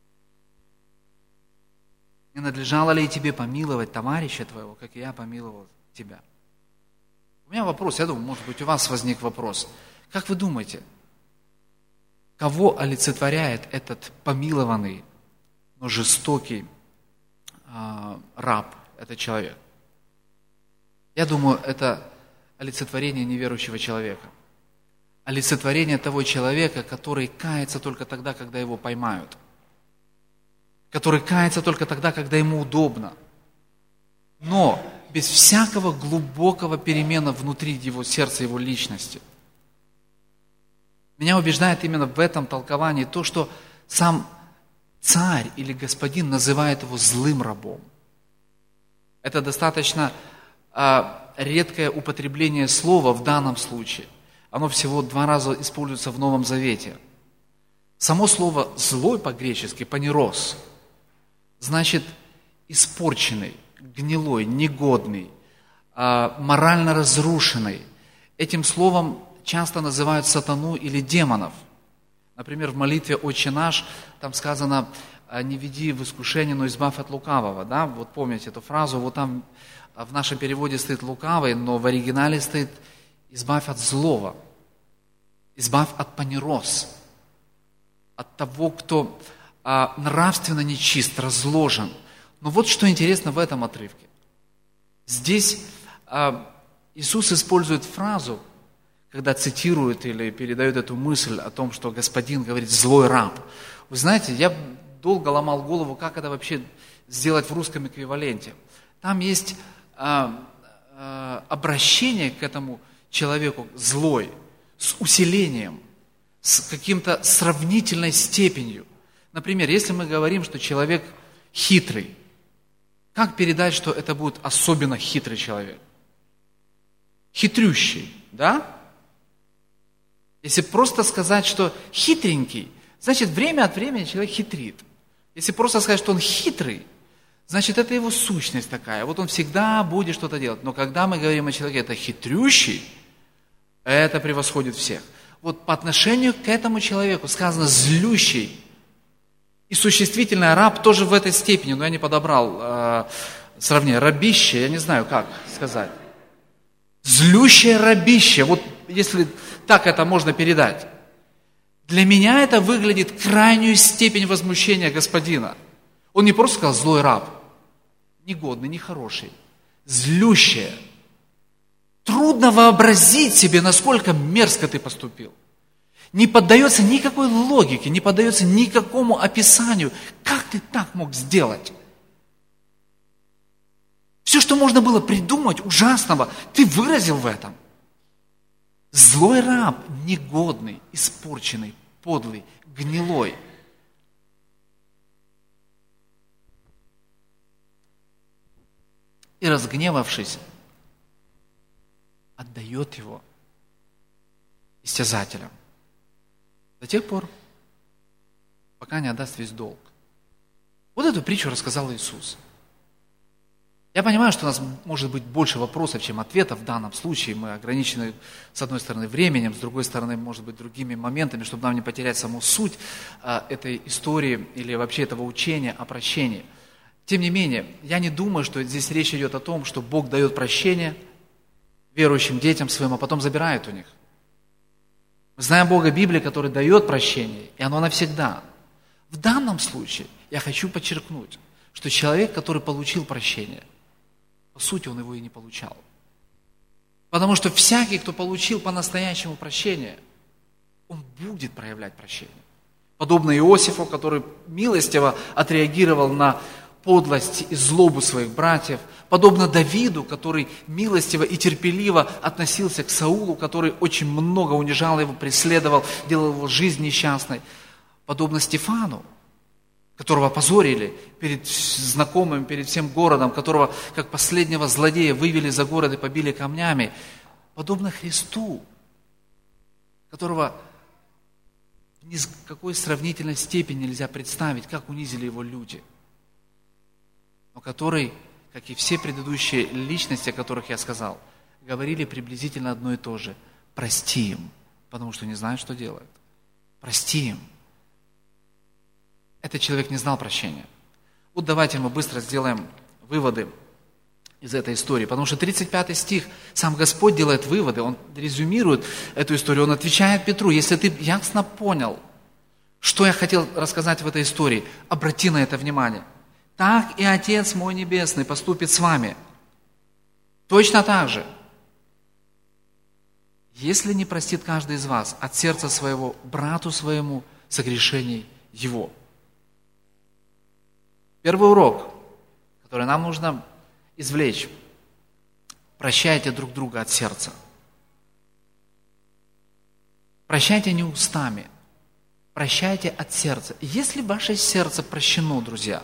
Не надлежало ли тебе помиловать товарища твоего, как и я помиловал тебя? У меня вопрос, я думаю, может быть, у вас возник вопрос. Как вы думаете, кого олицетворяет этот помилованный, но жестокий э, раб, этот человек? Я думаю, это олицетворение неверующего человека. Олицетворение того человека, который кается только тогда, когда его поймают. Который кается только тогда, когда ему удобно. Но без всякого глубокого перемена внутри его сердца, его личности. Меня убеждает именно в этом толковании то, что сам царь или господин называет его злым рабом. Это достаточно а, редкое употребление слова в данном случае. Оно всего два раза используется в Новом Завете. Само слово «злой» по-гречески, «панирос», значит испорченный, гнилой, негодный, а, морально разрушенный. Этим словом часто называют сатану или демонов. Например, в молитве «Отче наш» там сказано «Не веди в искушение, но избавь от лукавого». Да? Вот помните эту фразу, вот там в нашем переводе стоит «лукавый», но в оригинале стоит «избавь от злого». избавь от понерос, от того, кто а, нравственно нечист, разложен. Но вот что интересно в этом отрывке. Здесь а, Иисус использует фразу, когда цитирует или передает эту мысль о том, что Господин говорит «злой раб». Вы знаете, я долго ломал голову, как это вообще сделать в русском эквиваленте. Там есть а, а, обращение к этому человеку злой, с усилением, с каким-то сравнительной степенью. Например, если мы говорим, что человек хитрый, как передать, что это будет особенно хитрый человек? Хитрющий, да? Если просто сказать, что хитренький, значит, время от времени человек хитрит. Если просто сказать, что он хитрый, значит, это его сущность такая. Вот он всегда будет что-то делать. Но когда мы говорим о человеке, это хитрющий, это превосходит всех. Вот по отношению к этому человеку сказано «злющий». И существительное «раб» тоже в этой степени, но я не подобрал э, сравнение. Рабище, я не знаю, как сказать. Злющее рабище, вот если так это можно передать. Для меня это выглядит крайнюю степень возмущения Господина. Он не просто сказал «злой раб», негодный, нехороший, злющее. Трудно вообразить себе, насколько мерзко ты поступил. Не поддается никакой логике, не поддается никакому описанию. Как ты так мог сделать? Все, что можно было придумать ужасного, ты выразил в этом. Злой раб, негодный, испорченный, подлый, гнилой. И разгневавшись, отдает его истязателям. До тех пор, пока не отдаст весь долг. Вот эту притчу рассказал Иисус. Я понимаю, что у нас может быть больше вопросов, чем ответов в данном случае. Мы ограничены, с одной стороны, временем, с другой стороны, может быть, другими моментами, чтобы нам не потерять саму суть а, этой истории или вообще этого учения о прощении. Тем не менее, я не думаю, что здесь речь идет о том, что Бог дает прощение верующим детям своим, а потом забирает у них. Мы знаем Бога Библии, который дает прощение, и оно навсегда. В данном случае я хочу подчеркнуть, что человек, который получил прощение, по сути, он его и не получал. Потому что всякий, кто получил по-настоящему прощение, он будет проявлять прощение. Подобно Иосифу, который милостиво отреагировал на подлость и злобу своих братьев, подобно Давиду, который милостиво и терпеливо относился к Саулу, который очень много унижал его, преследовал, делал его жизнь несчастной, подобно Стефану, которого опозорили перед знакомыми, перед всем городом, которого, как последнего злодея, вывели за город и побили камнями, подобно Христу, которого ни с какой сравнительной степени нельзя представить, как унизили его люди, но который, как и все предыдущие личности, о которых я сказал, говорили приблизительно одно и то же. Прости им, потому что не знают, что делают. Прости им. Этот человек не знал прощения. Вот давайте мы быстро сделаем выводы из этой истории, потому что тридцать пятый стих, сам Господь делает выводы, Он резюмирует эту историю, Он отвечает Петру: если ты ясно понял, что я хотел рассказать в этой истории, обрати на это внимание. Так и Отец мой Небесный поступит с вами. Точно так же. Если не простит каждый из вас от сердца своего брату своему согрешений его. Первый урок, который нам нужно извлечь. Прощайте друг друга от сердца. Прощайте не устами. Прощайте от сердца. Если ваше сердце прощено, друзья,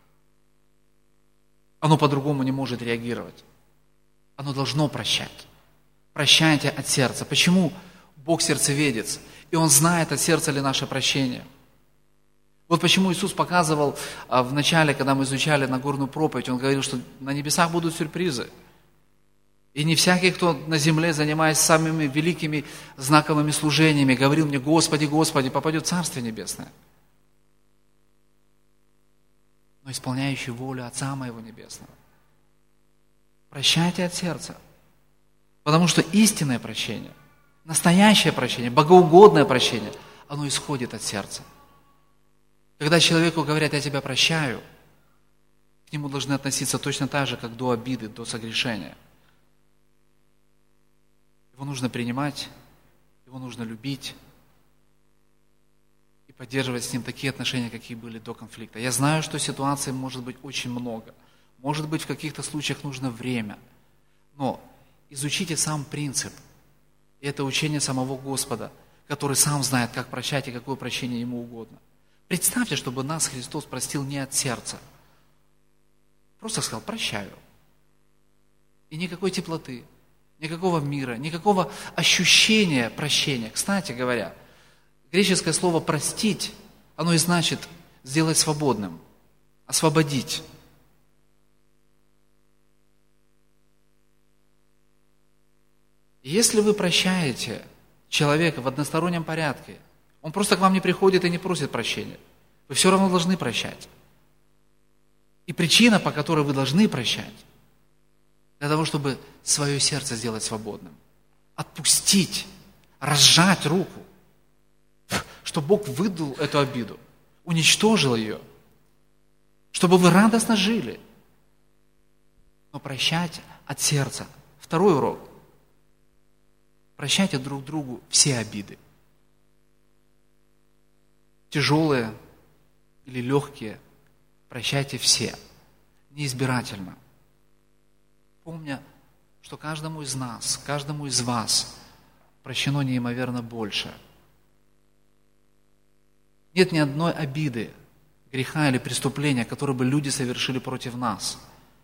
оно по-другому не может реагировать. Оно должно прощать. Прощайте от сердца. Почему? Бог сердцеведец, и Он знает, от сердца ли наше прощение. Вот почему Иисус показывал в начале, когда мы изучали Нагорную проповедь, Он говорил, что на небесах будут сюрпризы. И не всякий, кто на земле, занимаясь самыми великими знаковыми служениями, говорил мне: Господи, Господи, попадет в Царствие Небесное. Но исполняющий волю Отца Моего Небесного. Прощайте от сердца. Потому что истинное прощение настоящее прощение, богоугодное прощение, оно исходит от сердца. Когда человеку говорят: я тебя прощаю, к нему должны относиться точно так же, как до обиды, до согрешения. Его нужно принимать, его нужно любить и поддерживать с ним такие отношения, какие были до конфликта. Я знаю, что ситуаций может быть очень много. Может быть, в каких-то случаях нужно время. Но изучите сам принцип. И это учение самого Господа, который сам знает, как прощать и какое прощение ему угодно. Представьте, чтобы нас Христос простил не от сердца. Просто сказал: прощаю. И никакой теплоты, никакого мира, никакого ощущения прощения. Кстати говоря, греческое слово «простить», оно и значит сделать свободным, освободить. Если вы прощаете человека в одностороннем порядке, он просто к вам не приходит и не просит прощения, вы все равно должны прощать. И причина, по которой вы должны прощать, для того, чтобы свое сердце сделать свободным, отпустить, разжать руку, чтобы Бог выдал эту обиду, уничтожил ее, чтобы вы радостно жили. Но прощать от сердца. Второй урок. Прощайте друг другу все обиды. Тяжелые или легкие, прощайте все, неизбирательно. Помня, что каждому из нас, каждому из вас прощено неимоверно больше. Нет ни одной обиды, греха или преступления, которые бы люди совершили против нас,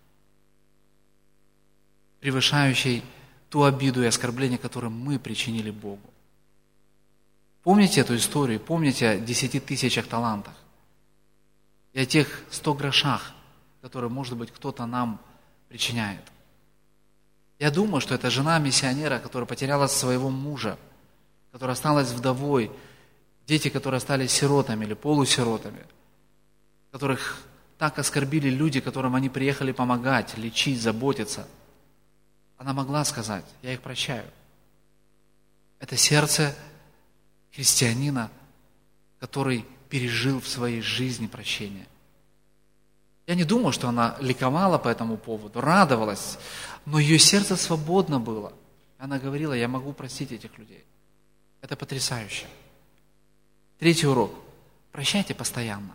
превышающей ту обиду и оскорбление, которое мы причинили Богу. Помните эту историю, помните о десяти тысячах талантах и о тех ста грошах, которые, может быть, кто-то нам причиняет. Я думаю, что это жена миссионера, которая потеряла своего мужа, которая осталась вдовой, дети, которые остались сиротами или полусиротами, которых так оскорбили люди, которым они приехали помогать, лечить, заботиться. Она могла сказать: я их прощаю. Это сердце христианина, который пережил в своей жизни прощение. Я не думаю, что она ликовала по этому поводу, радовалась, но ее сердце свободно было. Она говорила: я могу простить этих людей. Это потрясающе. Третий урок. Прощайте постоянно.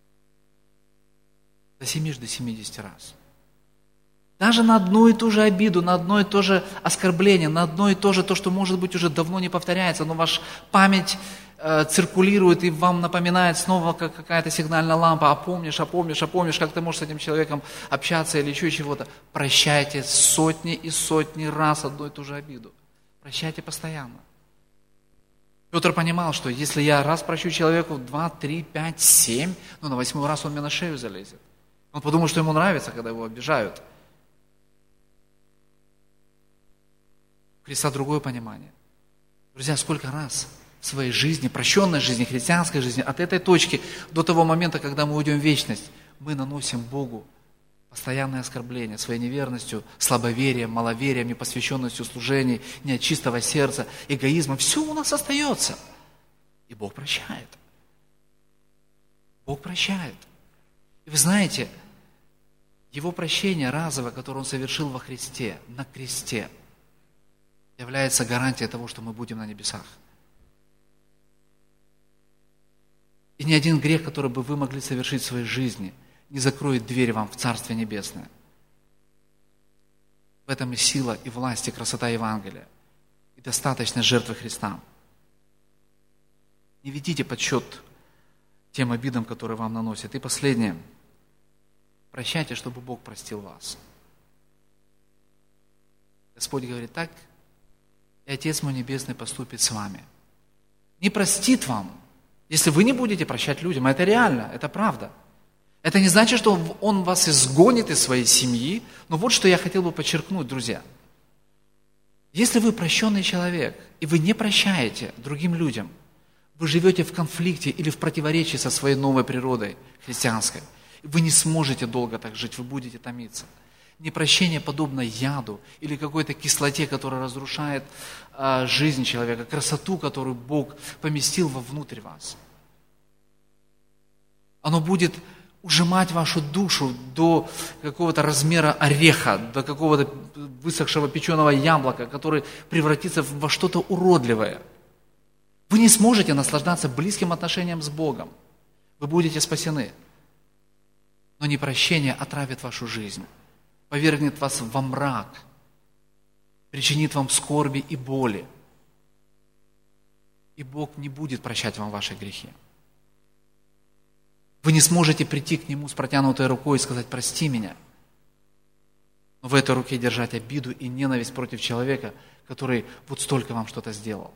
До семи до семидесяти раз. Даже на одну и ту же обиду, на одно и то же оскорбление, на одно и то же, то, что, может быть, уже давно не повторяется, но ваша память э, циркулирует и вам напоминает снова, как какая-то сигнальная лампа: а помнишь, а помнишь, а помнишь, как ты можешь с этим человеком общаться или еще чего-то. Прощайте сотни и сотни раз одну и ту же обиду. Прощайте постоянно. Петр понимал, что если я раз прощу человеку два, три, пять, семь, ну на восьмой раз он мне на шею залезет. Он подумал, что ему нравится, когда его обижают. У Христа другое понимание. Друзья, сколько раз в своей жизни, прощенной жизни, христианской жизни, от этой точки до того момента, когда мы уйдем в вечность, мы наносим Богу постоянное оскорбление своей неверностью, слабоверием, маловерием, непосвященностью служений, не от чистого сердца, эгоизмом. Все у нас остается. И Бог прощает. Бог прощает. И вы знаете, Его прощение разовое, которое Он совершил во Христе, на кресте, является гарантией того, что мы будем на небесах. И ни один грех, который бы вы могли совершить в своей жизни, не закроет дверь вам в Царствие Небесное. В этом и сила, и власть, и красота Евангелия, и достаточность жертвы Христа. Не ведите подсчет тем обидам, которые вам наносят. И последнее. Прощайте, чтобы Бог простил вас. Господь говорит: так и Отец мой Небесный поступит с вами. Не простит вам, если вы не будете прощать людям. Это реально, это правда. Это не значит, что Он вас изгонит из своей семьи. Но вот что я хотел бы подчеркнуть, друзья. Если вы прощенный человек, и вы не прощаете другим людям, вы живете в конфликте или в противоречии со своей новой природой христианской, вы не сможете долго так жить, вы будете томиться. Непрощение подобно яду или какой-то кислоте, которая разрушает а, жизнь человека, красоту, которую Бог поместил вовнутрь вас. Оно будет ужимать вашу душу до какого-то размера ореха, до какого-то высохшего печеного яблока, который превратится во что-то уродливое. Вы не сможете наслаждаться близким отношением с Богом. Вы будете спасены. Но непрощение отравит вашу жизнь, повергнет вас во мрак, причинит вам скорби и боли. И Бог не будет прощать вам ваши грехи. Вы не сможете прийти к Нему с протянутой рукой и сказать: «Прости меня». Но в этой руке держать обиду и ненависть против человека, который вот столько вам что-то сделал.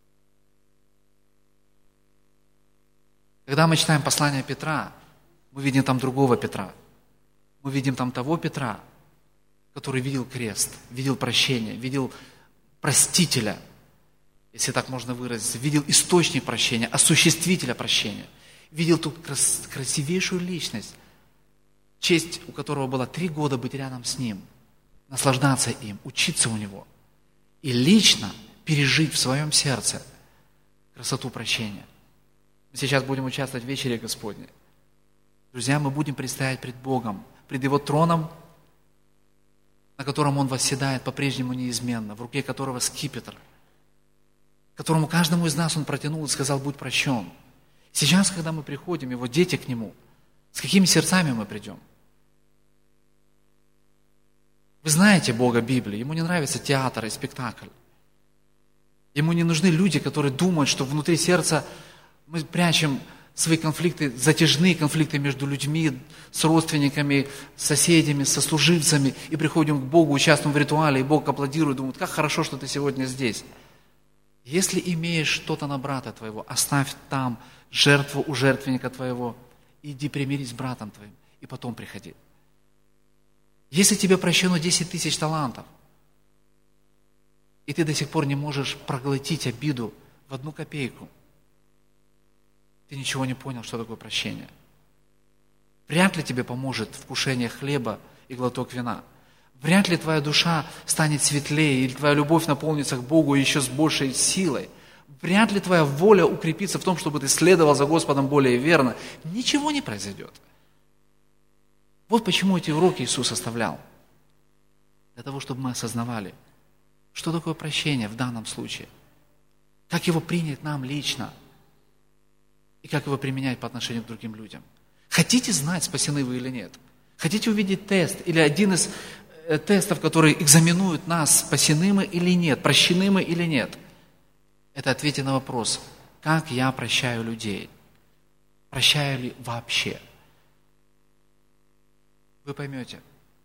Когда мы читаем послание Петра, мы видим там другого Петра. Мы видим там того Петра, который видел крест, видел прощение, видел простителя, если так можно выразиться, видел источник прощения, осуществителя прощения. Видел тут крас- красивейшую личность, честь у которого была три года быть рядом с ним, наслаждаться им, учиться у него и лично пережить в своем сердце красоту прощения. Мы сейчас будем участвовать в вечере Господней. Друзья, мы будем предстоять пред Богом, пред Его троном, на котором Он восседает по-прежнему неизменно, в руке которого скипетр, которому каждому из нас Он протянул и сказал: «Будь прощен». Сейчас, когда мы приходим, Его дети, к Нему, с какими сердцами мы придем? Вы знаете Бога Библии, Ему не нравится театр и спектакль. Ему не нужны люди, которые думают, что внутри сердца мы прячем свои конфликты, затяжные конфликты между людьми, с родственниками, с соседями, со служивцами, и приходим к Богу, участвуем в ритуале, и Бог аплодирует, думает: «Как хорошо, что ты сегодня здесь». Если имеешь что-то на брата твоего, оставь там жертву у жертвенника твоего, иди примирись с братом твоим, и потом приходи. Если тебе прощено десять тысяч талантов, и ты до сих пор не можешь проглотить обиду в одну копейку, ты ничего не понял, что такое прощение. Вряд ли тебе поможет вкушение хлеба и глоток вина. Вряд ли твоя душа станет светлее, или твоя любовь наполнится к Богу еще с большей силой. Вряд ли твоя воля укрепится в том, чтобы ты следовал за Господом более верно. Ничего не произойдет. Вот почему эти уроки Иисус оставлял. Для того, чтобы мы осознавали, что такое прощение в данном случае. Как его принять нам лично. И как его применять по отношению к другим людям. Хотите знать, спасены вы или нет? Хотите увидеть тест или один из тестов, которые экзаменуют нас, спасены мы или нет, прощены мы или нет? Это ответьте на вопрос: как я прощаю людей? Прощаю ли вообще? Вы поймете.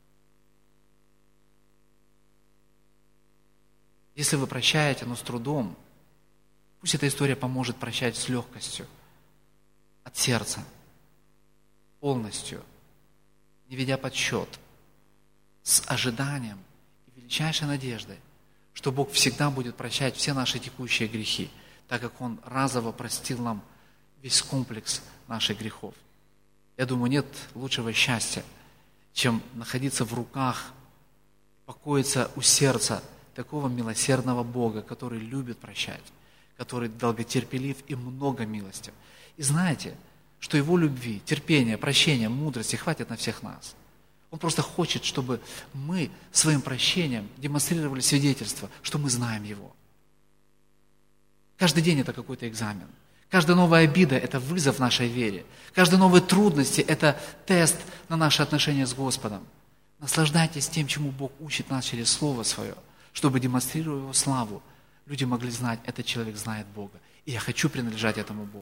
Если вы прощаете, но с трудом, пусть эта история поможет прощать с легкостью, от сердца, полностью, не ведя подсчет, с ожиданием и величайшей надеждой, что Бог всегда будет прощать все наши текущие грехи, так как Он разово простил нам весь комплекс наших грехов. Я думаю, нет лучшего счастья, чем находиться в руках, покоиться у сердца такого милосердного Бога, который любит прощать, который долготерпелив и много милостив. И знаете, что Его любви, терпения, прощения, мудрости хватит на всех нас. Он просто хочет, чтобы мы своим прощением демонстрировали свидетельство, что мы знаем Его. Каждый день это какой-то экзамен. Каждая новая обида – это вызов нашей вере. Каждая новая трудность – это тест на наши отношения с Господом. Наслаждайтесь тем, чему Бог учит нас через Слово Свое, чтобы, демонстрируя Его славу, люди могли знать: этот человек знает Бога, и я хочу принадлежать этому Богу.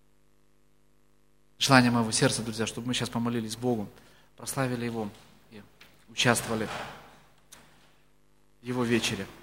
Желание моего сердца, друзья, чтобы мы сейчас помолились Богу, прославили Его и участвовали в Его вечере.